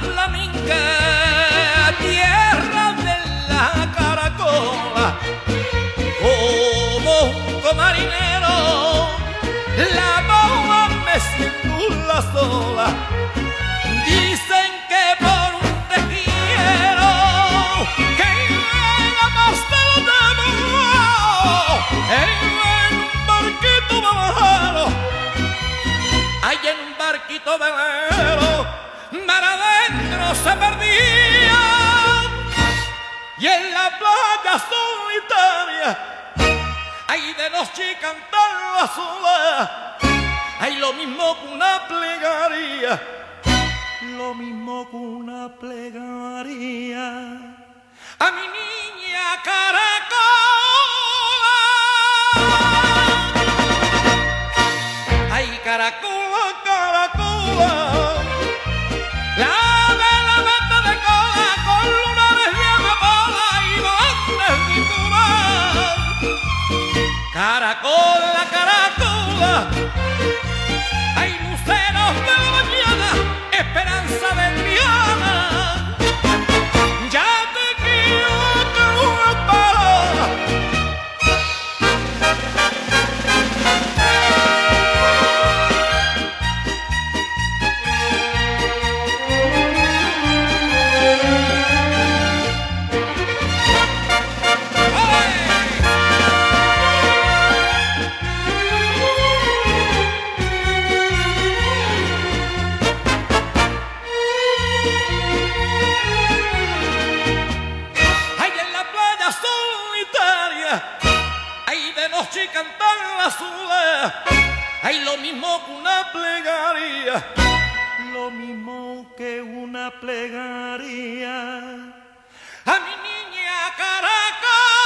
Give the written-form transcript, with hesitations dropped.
la minga, tierra de la caracola, como un marinero, la boa me circula sola. Dicen que por un te quiero, que la más te lo debo, en un barquito bajado, ahí en un barquito velero, mar adentro se perdía, y en la playa solitaria, ahí de noche cantar la sola, hay lo mismo que una plegaria, lo mismo que una plegaria a mi niña caracola. Ay, caracola, caracola, la vela vete de cola con lunares de amapola y volantes de caracola, caracola, hay luceros de la mañana, esperanza de Triana, ya te quiero que una parada. Y cantar la sola, hay lo mismo que una plegaria, lo mismo que una plegaria a mi niña Caracas.